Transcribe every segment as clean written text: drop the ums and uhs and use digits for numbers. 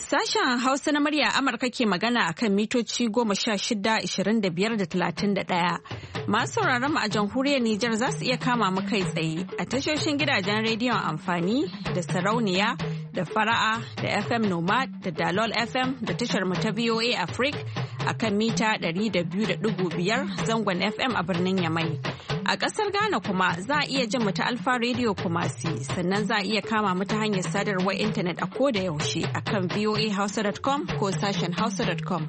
Sashen Hausa na murya Amurka ke magana a kan mitoci 16, 25 da 31. Masu sauraron mu a jamhuriyar Nijar za su iya kama mu kai tsaye a tashoshin gidajen rediyon amfani da sarauniya da fara'a da FM Nomad da Dalol FM da tashar mu ta VOA Africa a kan mita 200.5 zangon FM a birnin Yamai. A ƙasar Ghana kuma za a iya jin mu ta Alfa Radio Kumasi sannan za a iya kama mu ta hanyar sadarwar intanet a koda yaushe a kan voahausa.com ko sashen hausa.com.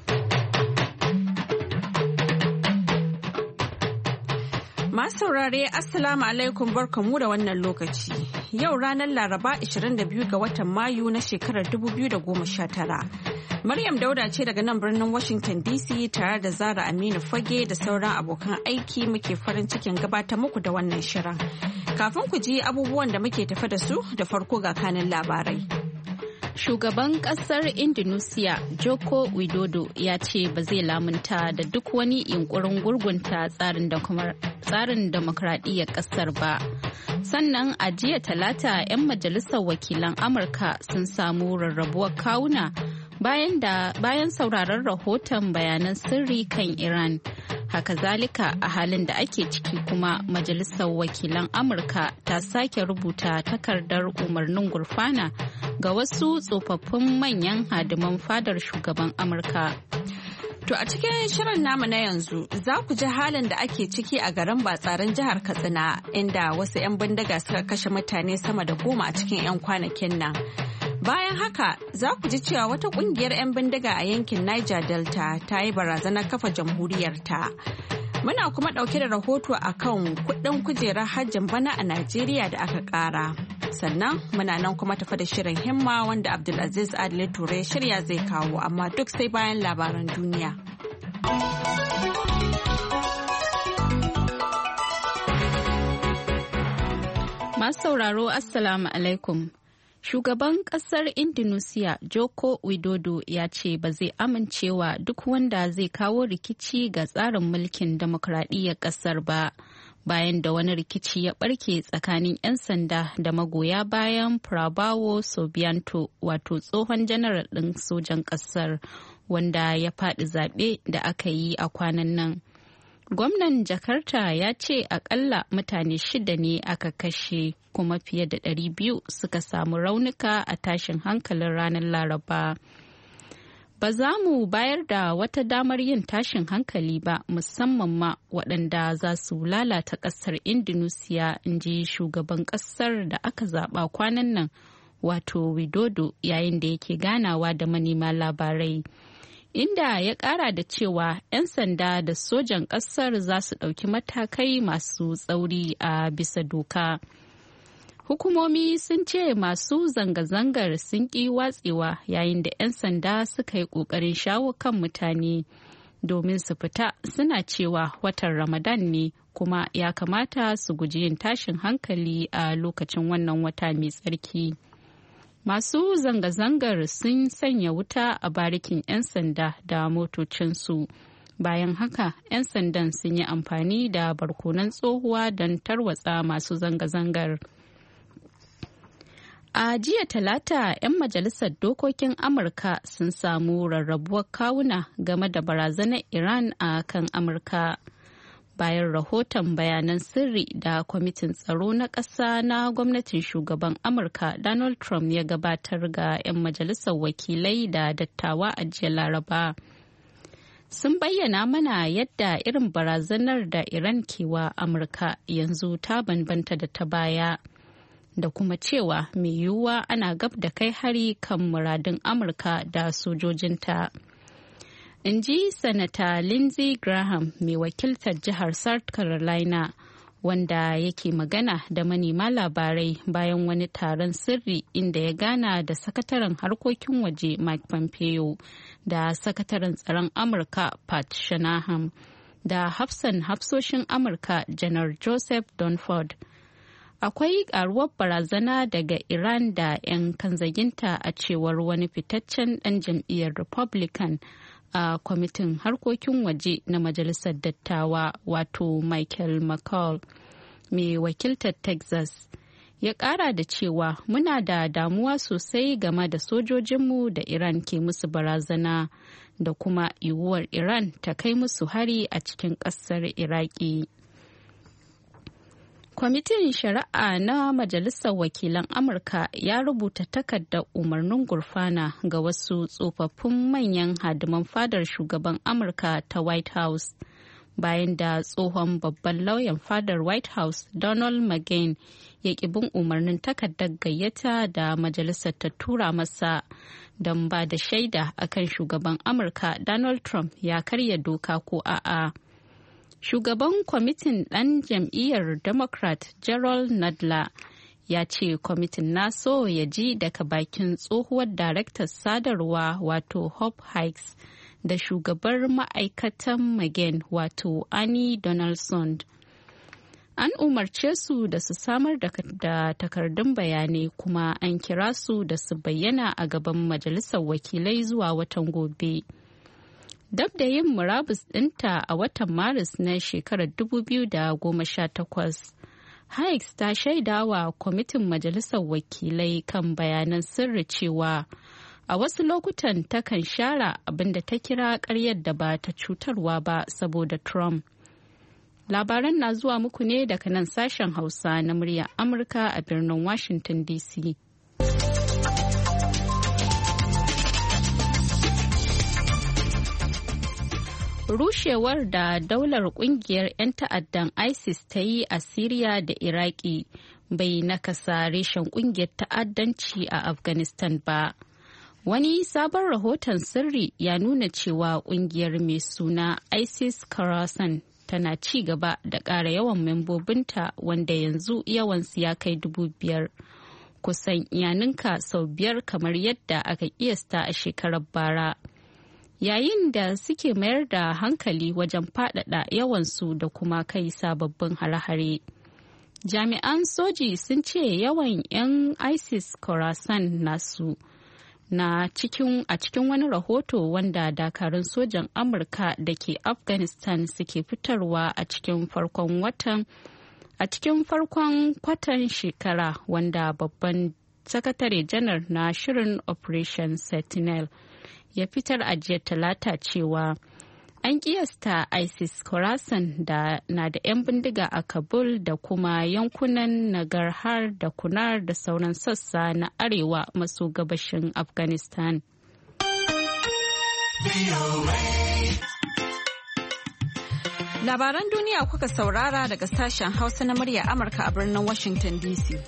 Masu saurare Assalamu alaikum barkamu da wannan lokaci. Yau ranar Laraba 22 ga watan Mayu na shekarar 2019. Maryam Dauda ce daga nan birnin Washington DC tare da Zara Aminu Fage da sauran abokan aiki muke farin cikin gabatar muku da wannan shirin. Kafin ku ji abubuwan da muke tafe da su da farko ga kanin labarai. Shugaban kasar Indonesia Joko Widodo ya ce ba zai lamunta da duk wani yunkurin gurgunta tsarin demokradiyyar kasar ba. Sannan a jiya Talata 'yan majalisar wakilan Amurka sun samu rarrabuwar kawuna bayan sauraron rahoton bayanan sirri kan Iran. Haka zalika a halin da ake ciki kuma majalisar wakilan Amurka ta sake rubuta takardar umarnin gurfana ga wasu tsofaffin manyan hadiman fadar shugaban Amurka. To a cikin shirin namu na yanzu za ku ji halin da ake ciki a garin Batsaren jihar Katsina inda wasu 'yan bindiga suka kashe mutane sama da 10 a cikin 'yan kwanakin nan. Bayan haka za ku ji cewa wata kungiyar 'yan bindiga a yankin Niger Delta ta yi barazanar kafa jamhuriyarta. Muna kuma ɗauke da rahoto a kan kuɗin kujerar hajjin bana a Najeriya da aka ƙara. Sannan muna nan kuma tafa da shirin himma wanda Abdulaziz Adile Ture shirya zai kawo amma duk sai bayan labaran duniya. Masu sauraro Assalamu alaikum. Shugaban kasar Indonesia Joko Widodo ya ce ba zai amincewa duk wanda zai kawo rikici ga tsarin mulkin demokradiyyar kasar ba bayan da wani rikici ya barke tsakanin 'yan sanda da magoya bayan Prabowo Subianto wato tsohon janaral ɗin sojan kasar wanda ya faɗi zaɓe da aka yi a kwanan nan. Gwamnan Jakarta ya ce akalla mutane 6 ne aka kashe kuma fiye da 200 suka samu raunuka a tashin hankalin ranar Laraba. Ba za mu bayar da wata damar yin tashin hankali ba musamman ma waɗanda za su lalata ƙasar Indonesia, in ji shugaban ƙasar da aka zaɓa kwanan nan wato Widodo yayin da yake ganawa da manema labarai. Inda ya kara da cewa 'yan sanda da sojan ƙasar za su ɗauki matakai masu tsauri a bisa doka. Hukumomi sun ce masu zanga-zangar sun ƙi watsewa yayin da 'yan sanda suka yi ƙoƙarin shawo kan mutane domin su fita, suna cewa watan Ramadan ne kuma ya kamata su guji yin tashin hankali a lokacin wannan wata mai tsarki. Masu zanga-zangar sun sanya wuta a barikin 'yan sanda da motocinsu. Bayan haka, 'yan sandan sun yi amfani da barkonan tsohuwa don tarwatsa masu zanga-zangar. A jiya Talata, 'yan majalisar dokokin Amurka sun samu rarrabuwar kawuna game da barazanar Iran a kan Amurka. Bayan rahoton bayanan sirri da kwamitin tsaro na ƙasa na gwamnatin shugaban Amurka Donald Trump ya gabatar ga 'yan majalisar wakilai da dattawa a jiya Laraba. Sun bayyana mana yadda irin barazanar da Iran ke wa Amurka yanzu ta bambanta da ta baya, da kuma cewa mai yiwuwa ana gab da kai hari kan muradun Amurka da sojojinta. In ji Sanata Lindsey Graham mai wakiltar jihar South Carolina wanda yake magana da manema labarai bayan wani taron sirri inda ya gana da sakataren harkokin waje Mike Pompeo da sakataren tsaron Amurka Pat Shanahan da hafsoshin Amurka Janar Joseph Dunford. Akwai karuwar barazana daga Iran da 'yan kanzaginta a cewar wani fitaccen ɗan jam'iyyar Republican a kwamitin harkokin waje na majalisar dattawa wato Michael McCall mai wakiltar Texas Ya ƙara da cewa muna da damuwa sosai game da sojojinmu da Iran ke musu barazana da kuma yiwuwar Iran ta kai musu hari a cikin ƙasar Iraki. Kwamitin Shari'a na Majalisar Wakilan Amurka ya rubuta takardar umarnin gurfana ga wasu tsofaffin manyan hadiman fadar shugaban Amurka ta White House bayan da tsohon babban lauyan fadar White House Donald McGahn ya ƙi bin umarnin takardar gayyata da majalisar ta tura masa don ba da shaida akan shugaban Amurka Donald Trump ya karya doka ko a'a. Shugaban kwamitin ɗan jam'iyyar Democrat Gerald Nadler ya ce kwamitin na so ya ji daga bakin tsohuwar daraktar sadarwa wato Hope Hicks da shugabar ma'aikatan McGahn wato Annie Donaldson. An umarce su da su samar da takardun bayanai kuma an kira su da su bayyana a gaban majalisar wakilai zuwa watan gobe. Dab da yin murabus ɗinta a watan Maris na shekarar 2018, Hicks ta shaidawa kwamitin majalisar wakilai kan bayanan sirri cewa a wasu lokutan takan share abinda ta kira ƙaryar da ba ta cutarwa ba saboda Trump. Labaran na zuwa muku ne daga nan sashen Hausa na muryar Amurka a birnin Washington DC. Rushewar da daular kungiyar 'yan ta'addan ISIS ta yi a Siriya da Iraki bai nakasa reshen kungiyar ta'addanci a Afghanistan ba. Wani sabon rahoton sirri ya nuna cewa kungiyar mai suna ISIS Khorasan tana ci gaba da ƙara yawan membobinta wanda yanzu yawansu ya kai 5,000, kusan iyaninka sau 5 kamar yadda aka kiyasta a shekarar bara. Yayin da suke mayar da hankali wajen faɗaɗa yawansu da kuma kai sababbin hare-hare. Jami'an soji sun ce yawan 'yan ISIS Khorasan nasu a cikin wani rahoto wanda dakarun sojan Amurka da ke Afghanistan suke fitarwa a cikin farkon kwatan shekara wanda babban sakatare janar na shirin Operation Sentinel ya fitar a jiya talata cewa an kiyasta ISIS Khorasan na da 'yan bindiga a Kabul da kuma yankunan Nangarhar da Kunar da sauran sassa na arewa maso gabashin Afghanistan. Labaran duniya kuka saurara daga sashen Hausa na murya Amurka a birnin Washington DC.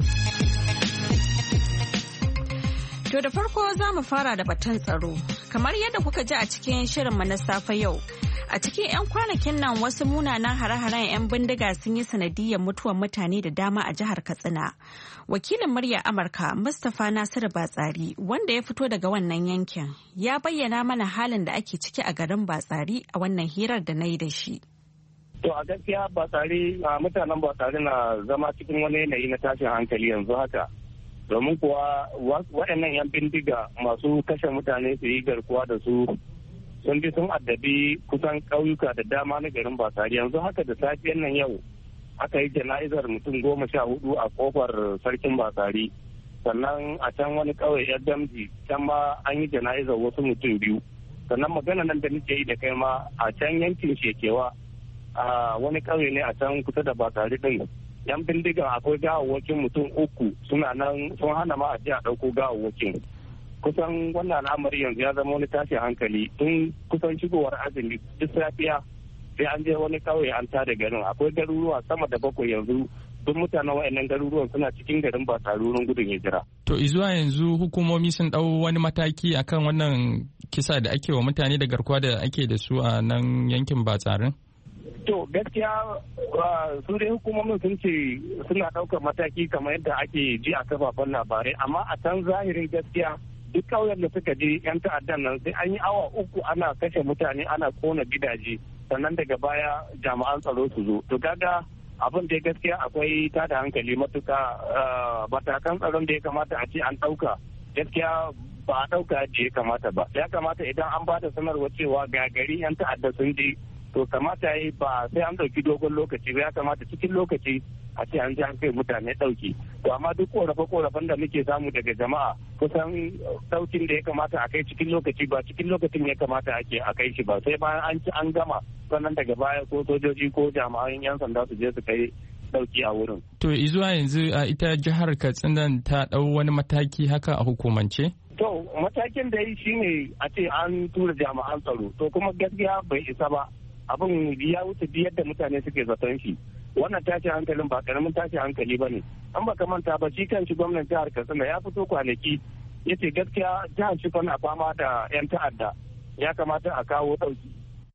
To da farko za mu fara da batun tsaro. Kamar yadda kuka ji a cikin shirinmu na safe yau, a cikin 'yan kwanakin nan wasu munanan hare-haren 'yan bindiga sun yi sanadiyyar mutuwar mutane da dama a jihar Katsina. Wakilin murya Amurka Mustapha Nasiru Batsari wanda ya fito daga wannan yankin ya bayyana mana halin da ake ciki a garin Batsari a wannan hirar da na yi da shi. To a gaskiya mutanen Batsari na zama cikin wani yanayi na tashin hankali yanzu haka. Domin kuwa waɗannan 'yan bindiga masu kashe mutane su yi garkuwa da su sun bi sun addabi kusan ƙauyuka da dama na garin Batsari. Yanzu haka da safiyar nan yau aka yi jana'izar mutum 14 a kofar sarkin Batsari. Sannan a can wani ƙauye yar damji can ma an yi jana'izar wasu mutum 2. Sannan magana nan da nake yi da kai ma a can yankin Shekewa a wani ƙauye ne a can kusa da Batsari din. 'Yan bindigan akwai gawawwakin mutum 3 suna nan sun hana ma a ji a ɗauko gawawwakin. Kusan wannan al'amari yanzu ya zama wani tashin hankali tun kusan shigowar azumi duk safiya sai an je wani kauye an tada garin. Akwai garuruwa sama da 7 yanzu duk mutanen wa'annan garuruwan suna cikin garin ba tarurin gudun hijira. To izuwa yanzu hukumomi sun ɗau wani mataki akan wannan kisa da ake wa mutane da garkuwa da ake da su a nan yankin Batsarin? To gaskiya su dai hukumomin sun ce suna ɗaukar mataki kamar yadda ake ji a kafafen labarai, amma a can zahirin gaskiya duk ƙauyen da suka je 'yan ta'addan nan sai an yi awa 3 ana kashe mutane ana kona gidaje sannan daga baya jami'an tsaro su zo. To kaga abin da gaskiya akwai tada hankali matuka. Matakan tsaron da ya kamata a ce an ɗauka gaskiya ba a ɗauka yadda ya kamata ba. Ya kamata idan an ba da sanarwa cewa ga gari 'yan ta'adda sun je to kamata yi ba sai an ɗauki dogon lokaci ba, ya kamata cikin lokaci a ce an ji an kai mutane ɗauki. to amma duk korafe-korafen da muke samu daga jama'a kusan saukin da ya kamata a kai cikin lokaci ba cikin lokacin ya kamata a kai shi ba, sai bayan an ci an gama sannan daga baya ko sojoji ko jami'an 'yan sanda su je su kai dauki a wurin. To zuwa yanzu a ita jihar Katsina ta dau wani mataki haka a hukumance? To matakin da yi shine a ce an tura jami'an tsaro, to kuma gaskiya bai isa ba, abin ya wuce yadda mutane suke zaton shi. Wannan tashin hankalin ba karamin tashin hankali ba ne. An baka manta ba shi kan shi gwamnan jihar Katsina ya fito kwanaki ya ce gaskiya jihar shi na fama da 'yan ta'adda, ya kamata a kawo dauki.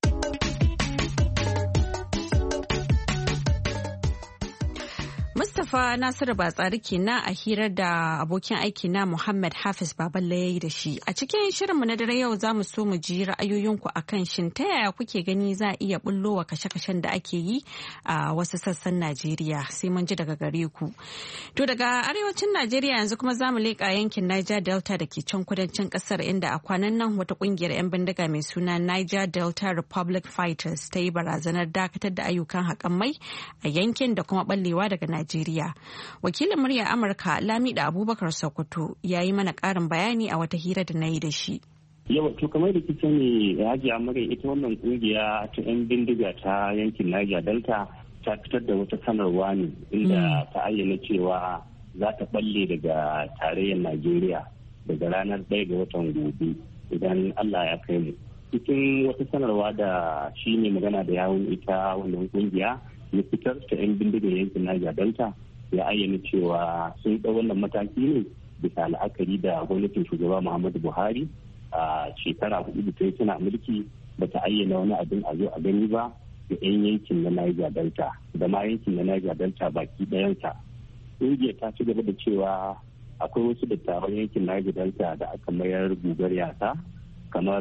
Mustapha Nasiru Batsari kenan a hirar da abokin aiki na Muhammad Hafiz Baballe ya yi da shi. A cikin shirinmu na dare yau za mu so mu ji ra'ayoyinku a kan shin ta yaya kuke gani za a iya bullowa kashe-kashen da ake yi a wasu sassan Najeriya, sai mun ji daga gare ku. To daga arewacin Najeriya yanzu kuma za mu leƙa yankin Niger Delta da ke can kudancin ƙasar, inda a kwanan nan wata ƙungiyar 'yan bindiga mai suna Niger Delta Republic Fighters ta yi barazanar dakatar da ayyukan haƙan mai a yankin da kuma ɓallewa daga Najeriya. Wakilin murya Amurka Lamida Abubakar Sokoto ya yi mana ƙarin bayani a wata hira da na yi da shi. Yawa to kamar da kike ne Haji Amurka, ita wannan kungiya ta 'yan bindiga ta yankin Niger Delta ta fitar da wata sanarwa ne inda ta ayyana cewa za ta balle daga tarayyar Najeriya daga ranar 1 ga watan gobe idan Allah ya kai mu. Cikin wata sanarwa da shi ne magana da yawun ita wannan kungiya na fitar ta 'yan bindigar yankin Niger Delta ya ayyana cewa sun ɗau wannan mataki ne bisa la'akari da gwamnatin shugaba Muhammadu Buhari a shekara 4 da ta yi tana mulki ba ta ayyana wani abin a zo a gani ba da 'yan yankin na Niger Delta da ma yankin na Niger Delta baki ɗayansa. Ƙungiyar ta ci gaba da cewa akwai wasu dattawan yankin Niger Delta da aka mayar gugar yasa kamar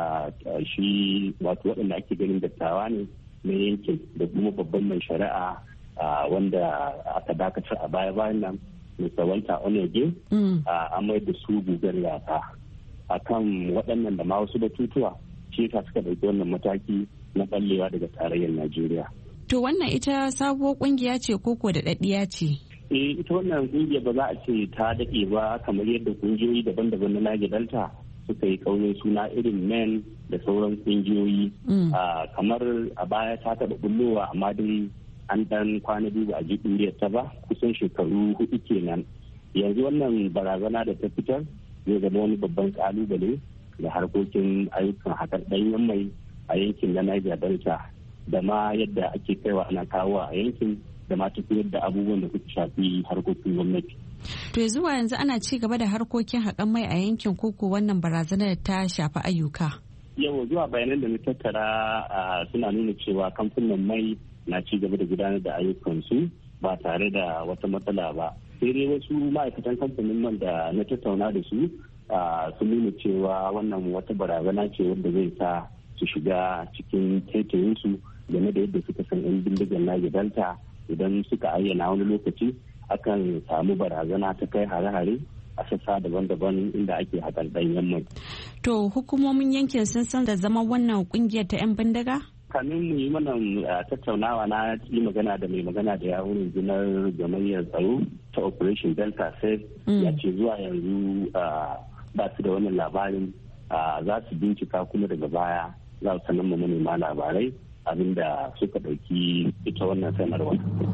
shi wato waɗanda ake ganin dattawa ne na yankin da kuma babban mai shari'a wanda aka dakatar a baya-bayan nan Mr. Walter Onege a mai da su gugar yasa a kan waɗannan da ma wasu batutuwa shi ta suka ɗauki wannan mataki na ɓallewa daga tarayyar Najeriya. To wannan ita sabuwar ƙungiya ce koko da ɗaɗɗiya ce? Ita wannan ƙungiya ba za a ce ta daɗe ba kamar yadda ƙungiyoyi daban-daban na Niger Delta suka yi kaunin suna irin men da sauran kungiyoyi kamar a baya ta taɓa bullowa amma dai an dan kwana biyu a ji ɗuriyar ta ba kusan shekaru 4 kenan. Yanzu wannan barazana da ta fitar zai zama wani babban kalubale da harkokin ayyukan haƙar ɗanyen mai a yankin na Niger Delta da ma yadda ake kaiwa ana kawo a yankin da ma tafiyar da abubuwan da suka shafi harkokin gwamnati. To zuwa yanzu ana ci gaba da harkokin haƙan mai a yankin koko wannan barazanar ta shafi ayyuka? Yau zuwa bayanan da na tattara suna nuna cewa kamfanin mai na ci gaba da gudanar da ayyukansu ba tare da wata matsala ba. Sai dai wasu ma'aikatan kamfanin man da na tattauna da su sun nuna cewa wannan wata barazana ce wanda zai sa su shiga cikin taitayinsu game da yadda suka san 'yan bindigar Niger Delta idan suka ayyana wani lokaci akan samu barazana ta kai hare-hare a sassa daban-daban inda ake haƙar ɗanyen mai. To hukumomin yankin sun san da zama wannan ƙungiyar ta 'yan bindiga? Kamin mu yi mana tattaunawa na yi magana da mai magana da yawon rundunar gamayyar tsaro ta Operation Delta Safe ya ce zuwa yanzu ba su da wannan labarin, za su bincika kuma daga baya za su sanar manema labarai abinda suka ɗauki ita wannan sanarwar.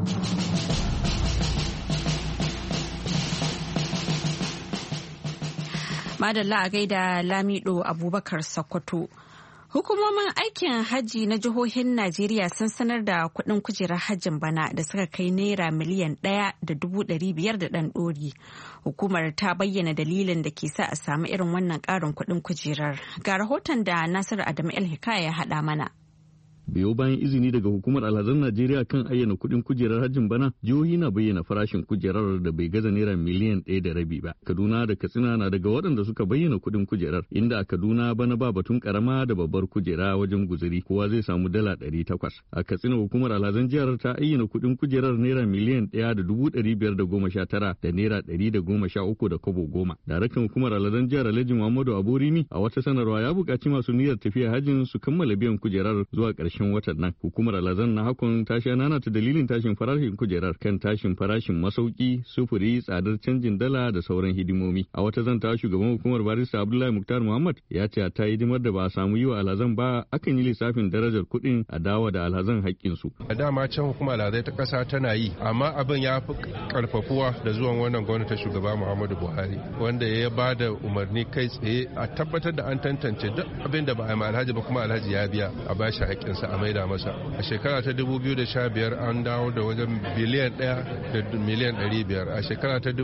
Madalla a gaida Lamido Abubakar Sokoto. Hukumomin aikin hajji na jihohin Najeriya sun sanar da kuɗin kujerar hajjin bana da suka kai naira miliyan 1.500 da ɗan ɗori. Hukumar ta bayyana dalilin da ke sa a samu irin wannan ƙarin kuɗin kujerar. Ga rahoton da Nasiru Adamu El Hikaya ya haɗa mana. Biyo bayan izini daga hukumar alhazan Najeriya kan ayyana kuɗin kujerar hajjin bana, jihohi na bayyana farashin kujerar da bai gaza naira miliyan 1.5 ba. Kaduna da Katsina na daga waɗanda suka bayyana kuɗin kujerar, inda a Kaduna bana ba batun karama da babbar kujera wajen guzuri, kowa zai samu dala 800. A Katsina hukumar alhazan jihar ta ayyana kuɗin kujerar naira miliyan 1.519 da naira 113 da kobo 10. Daraktan hukumar alhazan jihar Alhaji Muhammadu Aborimi a wata sanarwa ya buƙaci masu niyyar tafiya hajjin su kammala biyan kujerar zuwa ƙarshen ƙarshen watan nan. Hukumar alhazan na hakon ta sha nana ta dalilin tashin farashin kujerar kan tashin farashin masauki, sufuri, tsadar canjin dala da sauran hidimomi. A wata zanta shugaban hukumar barista Abdullahi Muktar Muhammad ya ce ta hidimar da ba a samu yi wa alhazan ba akan yi lissafin darajar kuɗin a dawo da alhazan haƙƙinsu. A dama can hukumar alhazai ta ƙasa tana yi, amma abin ya fi ƙarfafuwa da zuwan wannan gwamnati shugaba Muhammadu Buhari wanda ya ba da umarni kai tsaye a tabbatar da an tantance duk abin da ba a yi alhaji ba kuma alhaji ya biya a bashi haƙƙinsa a maida masa. A shekara ta 2015 an dawo da wajen biliyan 1 da miliyan 500. A shekara ta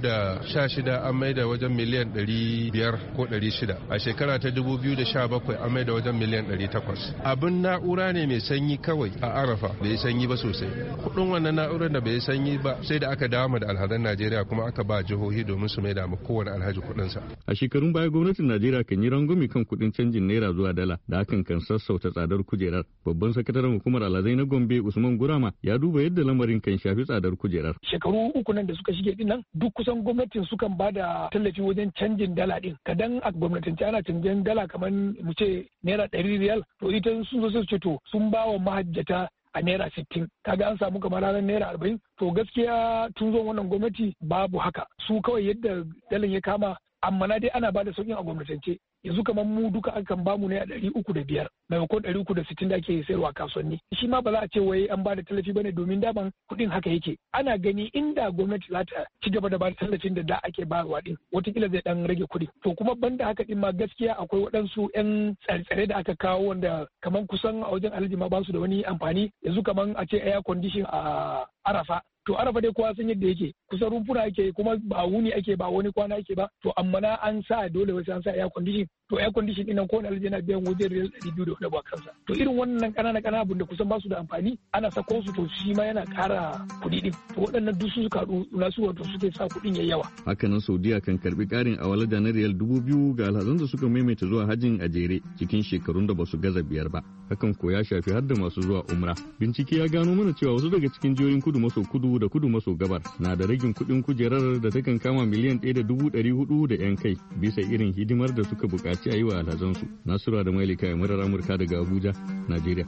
2016 an maida wajen miliyan 500 ko 600. A shekara ta 2017 an maida wajen miliyan 800. Abin na'ura ne mai sanyi kawai a Arafa bai sanyi ba sosai. Kudin wannan na'urar da bai sanyi ba sai da aka dawo da alhazan Najeriya kuma aka ba jihohi domin su maida ma kowane alhaji kudinsa. A shekarun baya gwamnatin Najeriya kan yi rangwame kan kudin canjin naira zuwa dala da hakan kan sassauta tsadar kujerar. Babban sakataren hukumar alhazai na Gombe Usman Gurama ya duba yadda lamarin kan shafi tsadar kujerar. Shekaru uku nan da suka shige din nan duk kusan gwamnatin sukan ba da tallafi wajen canjin dala din. Kadan a gwamnatance ana canjin dala kamar mu ce naira 100 riyal to ita sun zo su ce to sun ba wa mahajjata a naira 60 kaga an samu kamar ranar naira 40 to gaskiya tun zo wannan gwamnati babu haka su kawai yadda dalan ya kama amma na dai ana ba da sauƙin a gwamnatance yanzu kamar mu duka akan bamu ne a 305 maimakon 360 da ake sayarwa kasuwanni shi ma ba za a ce wai an ba da tallafi bane domin daman kuɗin haka yake ana gani inda gwamnati za ta ci gaba da ba da tallafin da ake bayarwa din watakila zai dan rage kuɗi to kuma banda haka din ma gaskiya akwai waɗansu 'yan tsare-tsare da aka kawo wanda kamar kusan a wajen alhaji ma ba su da wani amfani yanzu kamar a ce air condition a Arafa to Arafa dai kowa san yadda yake kusan rumfuna ake kuma ba wuni ake ba wani kwana ake ba to amma na an sa dole wasu an sa air condition to air condition din nan ko alhaji yana biyan wajen riyal 200 da wani kansa to irin wannan kanana abun da kusan ba su da amfani ana sako su to shi ma yana ƙara kuɗi din to waɗannan duk su suka na su wato suke sa kuɗin yayi yawa. Hakanan Saudiya kan karbi ƙarin awalada na riyal 2000 ga alhazan da suka maimaita zuwa hajjin a jere cikin shekarun da ba su gaza 5 ba. Hakan ko ya shafi har da masu zuwa umra. Bincike ya gano mana cewa wasu daga cikin jihohin kudu maso kudu da kudu maso gabar na da ragin kuɗin kujerar da takan kama miliyan 1.400 da 'yan kai bisa irin hidimar da suka buƙaci a yi wa alhazansu. Nasura da Mailika ya murar Amurka daga Abuja, Najeriya.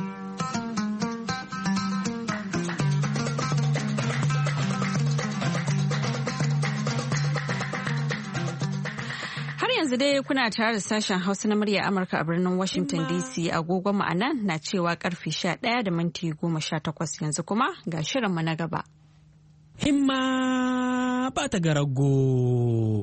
yanzu dai kuna tare da sashen Hausa na murya Amurka a birnin Washington DC agogon mu anan na cewa karfe 11:18 yanzu kuma ga shirinmu na gaba. Himma ba ta garago.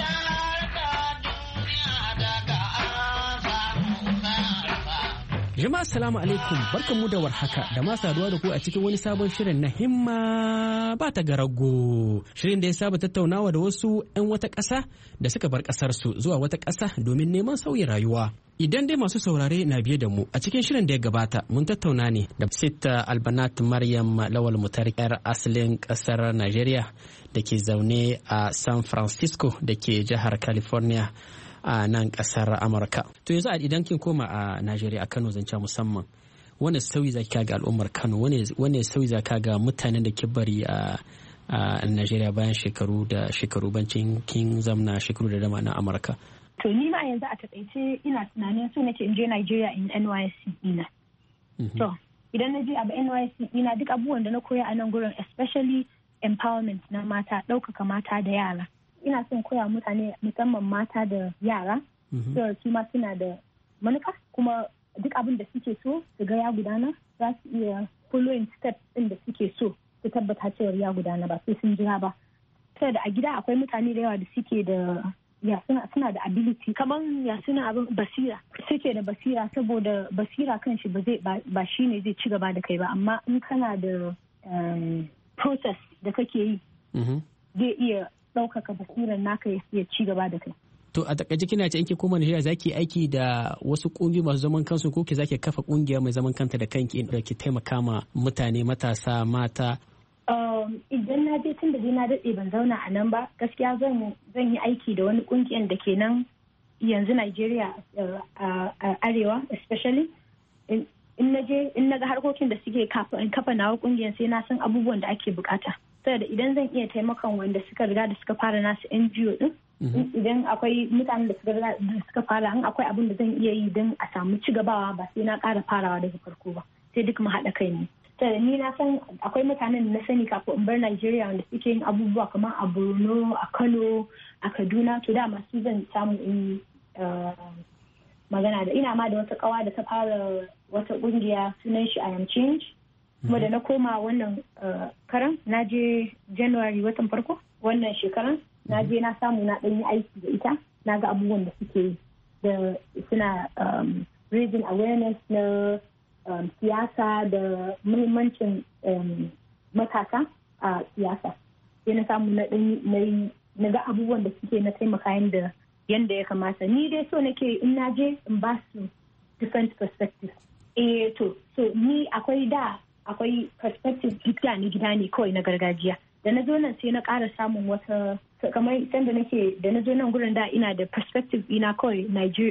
Jama'a assalamu alaikum barkanmu da warhaka da ma saduwa da ku a cikin wani sabon shirin na himma ba ta garago. Shirin da ya saba tattaunawa da wasu 'yan wata ƙasa da suka bar ƙasarsu zuwa wata ƙasa domin neman sauyin rayuwa. Idan dai masu saurare na biye da mu a cikin shirin da ya gabata mun tattauna ne da Sita Albanat Maryam Lawal Mutar 'yar asalin ƙasar Najeriya da ke zaune a San Francisco da ke jihar California a nan kasar Amurka. To yanzu idan kin koma a Najeriya a Kano zance musamman wani sauyi za ka ga al'ummar Kano wani sauyi za ka ga mutanen da ke bari a Najeriya bayan shekaru bancin kin zamna shekaru da dama na Amurka. To ni ma yanzu a takaice ina tunanin so nake in je Najeriya in NYSC ina. To idan na je a NYSC ina duk abubuwan da na koya a nan gurin especially empowerment na mata, ɗaukaka mata da yara. Ina son koya mutane musamman mata da yara cewa su ma suna da manufa kuma duk abin da suke so su ga ya gudana za su iya following steps din da suke so su tabbata cewa ya gudana ba sai sun jira ba. Saboda a gida akwai mutane da yawa da suke da suna da ability kamar suna abin basira suke da basira saboda basira kan shi ba shi ne zai ci gaba da kai ba amma in kana da process da kake yi zai iya ɗaukaka basirar naka ya ci gaba da kai. To a takaice kina ce in ki koma Najeriya zaki aiki da wasu kungiyoyi masu zaman kansu ko ki zaki kafa kungiya mai zaman kanta da kanki da ki taimaka ma mutane matasa mata? Idan na je tun da na daɗe ban zauna a nan ba gaskiya zan yi aiki da wani kungiyar da ke nan yanzu Najeriya a arewa especially in na ga harkokin da suke kafa nawa kungiyar sai na san abubuwan da ake bukata. Saboda idan zan iya taimakon wanda suka riga da suka fara nasu NGO din idan akwai mutanen da suka fara in akwai abin da zan iya yi don a samu ci gabawa ba sai na ƙara farawa daga farko ba sai duk mu haɗa kai ne. Ni na san akwai mutanen da na sani kafin in bar Najeriya wanda suke yin abubuwa kamar a Borno, a Kano, a Kaduna, to da masu zan samu in magana da ina ma da wata kawa da ta fara wata kungiya sunan shi I Am Change. Kuma da na koma wannan karan na je January watan farko wannan shekaran na je na samu na ɗan yi aiki da ita na ga abubuwan da suke yi da suna raising awareness na siyasa da muhimmancin matasa a siyasa. Sai na samu na ga abubuwan da suke na taimaka yadda ya kamata. Ni dai so nake in na je in ba su different perspectives. So ni akwai perspective gida ne kawai na gargajiya. Da na zo nan sai na ƙara samun wata kamar sanda nake da na zo nan gurin da ina da perspective ina kawai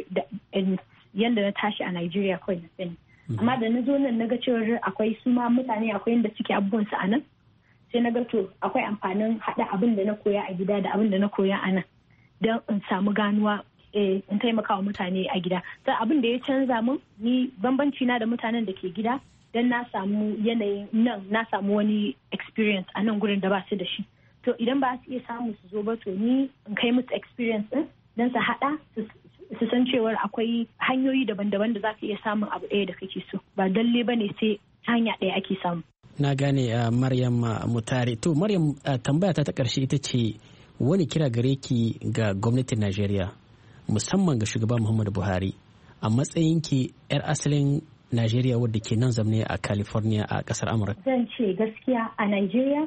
yadda na tashi a Nigeria kawai na sani. Amma da na zo nan na ga cewar akwai su ma mutane akwai yadda suke abubuwan su a nan sai na ga to akwai amfanin haɗa abin da na koya a gida da abin da na koya a nan don in samu ganuwa in taimaka wa mutane a gida. Sai abin da ya canza min ni bambanci na da mutanen da ke gida don na samu yanayin nan na samu wani experience a nan gurin da ba su da shi. To idan ba su iya samu su zo ba to ni in kai musu experience din don su haɗa su san cewar akwai hanyoyi daban-daban da za ka iya samun abu ɗaya da kake so ba dalle ba ne sai hanya ɗaya ake samu. Na gane Maryam Mutare. To Maryam tambaya ta ƙarshe ita ce wani kira gare ki ga gwamnatin Najeriya musamman ga shugaba Muhammadu Buhari a matsayinki 'yar asalin Najeriya wadda ke nan zamne a California a ƙasar Amurka. Zan ce gaskiya a Najeriya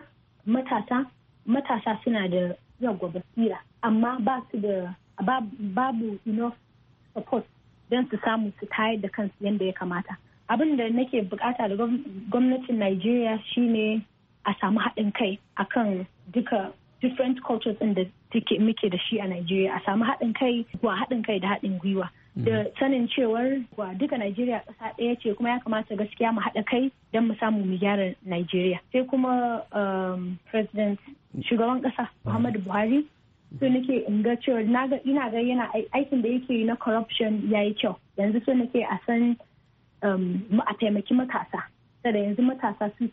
matasa suna da yagwa basira amma ba su da babu enough support don su samu su tayar da kansu yadda ya kamata. Abin da nake bukata da gwamnatin Najeriya shine a samu haɗin kai akan duka different cultures ɗin da muke da shi a Najeriya. A samu haɗin kai da haɗin gwiwa da sanin cewar wa duka Najeriya ƙasa ɗaya ce kuma ya kamata gaskiya mu haɗa kai don mu samu mu gyara Najeriya. Sai kuma president shugaban ƙasa Muhammadu Buhari so nake in ga cewa ina ga yana aikin da yake na corruption yayi kyau. Yanzu so nake a san a taimaki matasa. Sada yanzu matasa su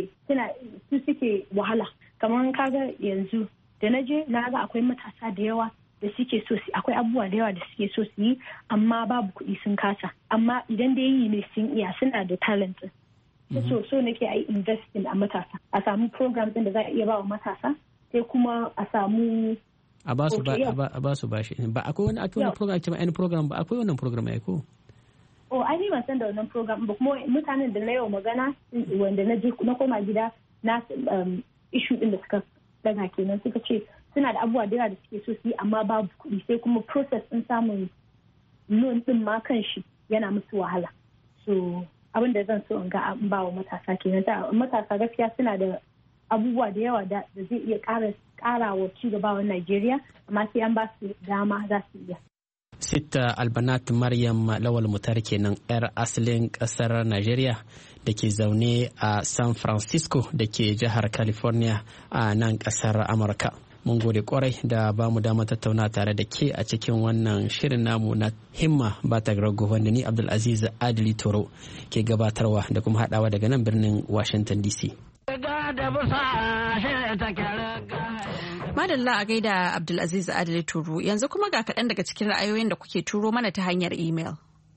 suke wahala. Kamar kaga yanzu da na je na ga akwai matasa da yawa da suke so akwai abubuwa da yawa da suke so su yi amma babu kuɗi sun kasa. Amma idan da yi ne sun iya suna da talent. So nake a yi investing a matasa. A samu programs din da za a iya ba wa matasa sai kuma a samu a ba su bashi ba akwai wani program ce ma program ba akwai wannan program ai ko ai ni ban san da wannan program ba kuma mutanen da na yau magana wanda na koma gida na issue din da suka daga kenan suka ce suna da abubuwa da yawa da suke so su yi amma babu kuɗi sai kuma process din samun loan din ma kan shi yana musu wahala so abin da zan so in ga an ba wa matasa kenan matasa gaskiya suna da abubuwa da yawa da zai iya ƙara wa cigabawan Najeriya amma sai an ba su dama za su iya. Sita Albanat Maryam Lawal Mutar kenan 'yar asalin ƙasar Najeriya da ke zaune a San Francisco da ke jihar California a nan ƙasar Amurka. Mun gode kwarai da ba mu dama tattauna tare da ke a cikin wannan shirin namu na himma ba ta rago wanda ni Abdulaziz Adili Toro ke gabatarwa da kuma haɗawa daga nan birnin Washington DC. Madalla a gaida Abdulaziz Adili Turo yanzu kuma ga kaɗan daga cikin ra'ayoyin da kuke turo mana ta hanyar email.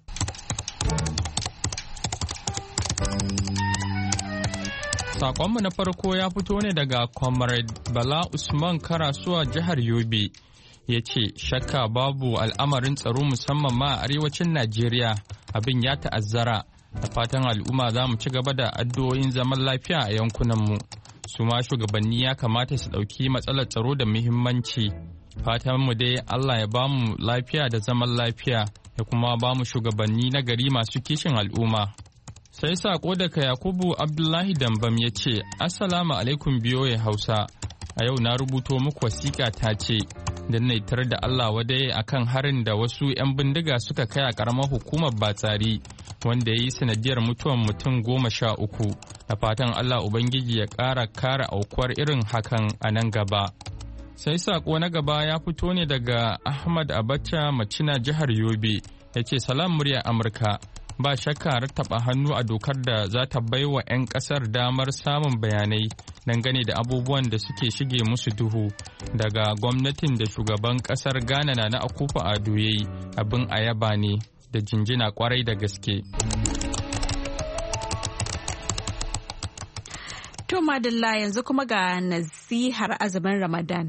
Saƙonmu na farko ya fito ne daga Comrade Bala Usman Karasuwa jihar Yobe. Ya ce, shakka babu al'amarin tsaro musamman ma a arewacin Najeriya abin ya ta'azzara. Da fatan al'umma za mu ci gaba da addu'o'in zaman lafiya a yankunanmu. Su ma shugabanni ya kamata su ɗauki matsalar tsaro da muhimmanci. Fatanmu dai Allah ya bamu lafiya da zaman lafiya ya kuma bamu shugabanni na gari masu kishin al'umma. Sai saƙo daga Yakubu Abdullahi Dambam ya ce, Assalamu alaikum biyoye Hausa. A yau na rubuto muku wasiƙa ta ce, don naitar da Allah wadai akan harin da wasu 'yan bindiga suka kai a ƙaramar hukumar Batsari. Wanda ya yi sanadiyar mutuwan mutum 13 da fatan Allah Ubangiji ya ƙara kare aukuwar irin hakan a nan gaba. Sai sako na gaba ya fito ne daga Ahmad Abacha Macina jihar Yobe, ya ce salam murya Amurka. Ba shakka rattaba hannu a dokar da za ta baiwa 'yan kasar damar samun bayanai dangane da abubuwan da suke shige musu duhu daga gwamnatin da shugaban kasar Ghana na Akufo-Addo yayi abin ayaba ne da jinjina kwarai da gaske. To madalla yanzu kuma ga nasihar azumin Ramadan.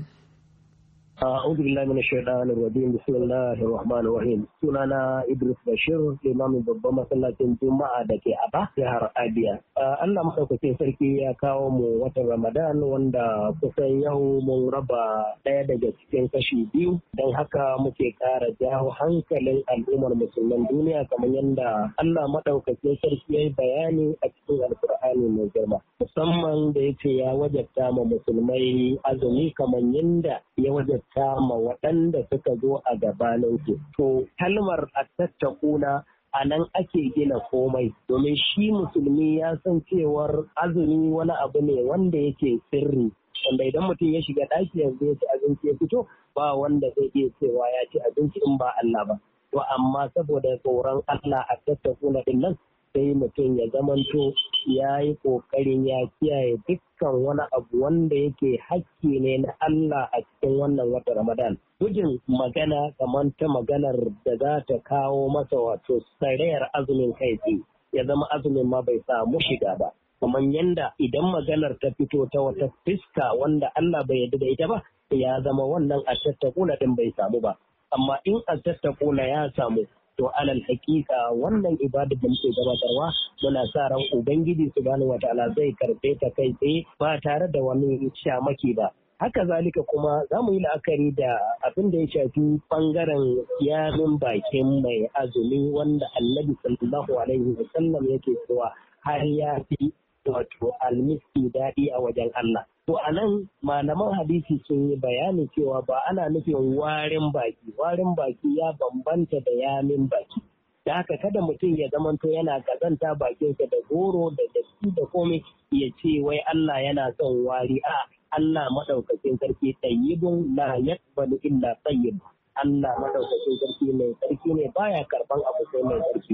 أعوذ بالله من الشيطان الرجيم بسم الله الرحمن الرحيم sunana Idris Bashir limamin babban masallacin Juma'a da ke Aba jihar Abia. Allah madaukakin sarki ya kawo mu watan Ramadan wanda kusan yau mun raba ɗaya daga cikin kashi biyu don haka muke ƙara jawo hankalin al'ummar musulman duniya kamar yadda Allah madaukakin sarki ya yi bayani a cikin Alkur'ani mai girma. Musamman da yace ya wajabta ma musulmai azumi kamar yadda ya wajabta ma waɗanda suka zo a gabaninsu. To kalmar attattakuna a nan ake gina komai domin shi musulmi ya san cewar azumi wani abu ne wanda yake sirri wanda idan mutum ya shiga ɗaki yanzu ya ci abinci ya fito ba wanda zai iya cewa ya ci abinci in ba Allah ba. To amma saboda tsoron Allah attattakuna din nan sai mutum ya zamanto ya yi ƙoƙarin ya kiyaye dukkan wani abu wanda yake hakki ne na Allah a cikin wannan wata Ramadan. Gujin magana kamar ta maganar da za ta kawo masa wato sarayar azumin kai tsaye ya zama azumin ma bai samu shiga ba. Kamar yanda idan maganar ta fito ta wata fiska wanda Allah bai yarda da ita ba ya zama wannan a tattakuna din bai samu ba. Amma in a tattakuna ya samu to alal hakika wannan ibada da muke gabatarwa muna sa ran Ubangiji subhanahu wataala zai karbe ta kai tsaye ba tare da wani shamaki ba. Haka zalika kuma za mu yi la'akari da abin da ya shafi bangaren yamin bakin mai azumi wanda Annabi sallallahu alaihi wasallam yake cewa har ya fi wato almiski daɗi a wajen Allah. To a nan malaman hadisi sun yi bayani cewa ba ana nufin warin baki. Warin baki ya bambanta da yamin baki. Da haka kada mutum ya zamanto yana kazanta bakinsa da goro da datti da komai ya ce wai Allah yana son wari. A Allah madaukakin sarki tayyibun la yaqbalu illa tayyib. Allah madaukakin sarki mai sarki ne baya karban abu sai mai sarki.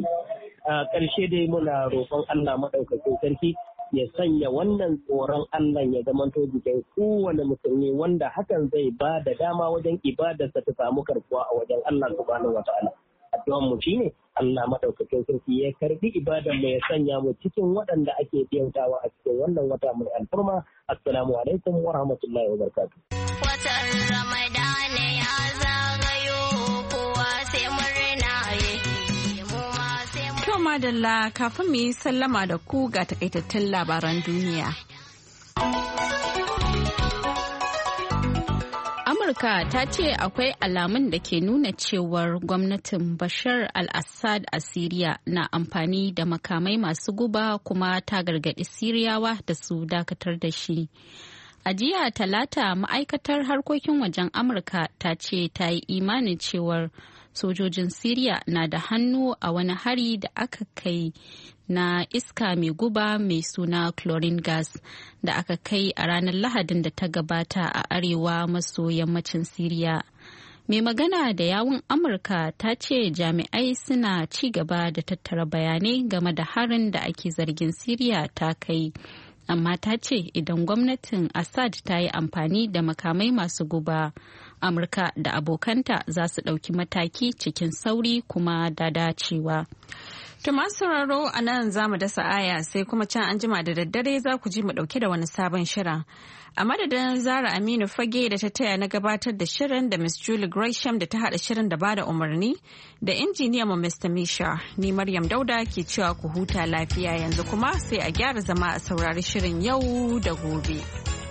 A ƙarshe dai muna roƙon Allah madaukakin sarki ya sanya wannan tsoron Allah ya zamanto jikin kowane musulmi wanda hakan zai ba da dama wajen ibadarsa ta samu karbuwa a wajen Allah subhanahu wataala. Addu'an mu shine Allah madaukakin sarki ya karbi ibadar mu ya sanya mu cikin waɗanda ake biyantawa a cikin wannan wata mai alfurma. Assalamu alaikum wa rahmatullahi wa barakatuh. Watan Ramadan ya zagayo kowa sai murna To madalla kafin mu yi sallama da ku ga takaitattun labaran duniya. Amurka ta ce akwai alamun da ke nuna cewar gwamnatin Bashar al-Assad a Siriya na amfani da makamai masu guba kuma ta gargaɗi Siriyawa da su dakatar da shi. A jiya Talata ma'aikatar harkokin wajen Amurka ta ce ta yi imanin cewar sojojin Siriya na da hannu a wani hari da aka kai na iska mai guba mai suna chlorine gas da aka kai a ranar Lahadin da ta gabata a arewa maso yammacin Siriya. Mai magana da yawun Amurka ta ce jami'ai suna ci gaba da tattara bayanai game da harin da ake zargin Siriya ta kai. Amma ta ce idan gwamnatin Assad ta yi amfani da makamai masu guba, Amurka da abokanta za su ɗauki mataki cikin sauri kuma da dacewa. To masu sauraro a nan za mu dasa aya sai kuma can an jima da daddare za ku ji mu ɗauke da wani sabon shirin. A madadin Zara Aminu Fage da ta taya na gabatar da shirin da Miss Julie Gresham da ta haɗa shirin da bada umarni da injiniyan mu Mr. Misha, ni Maryam Dauda ke cewa ku huta lafiya yanzu kuma sai a gyara zama a saurari shirin yau da gobe.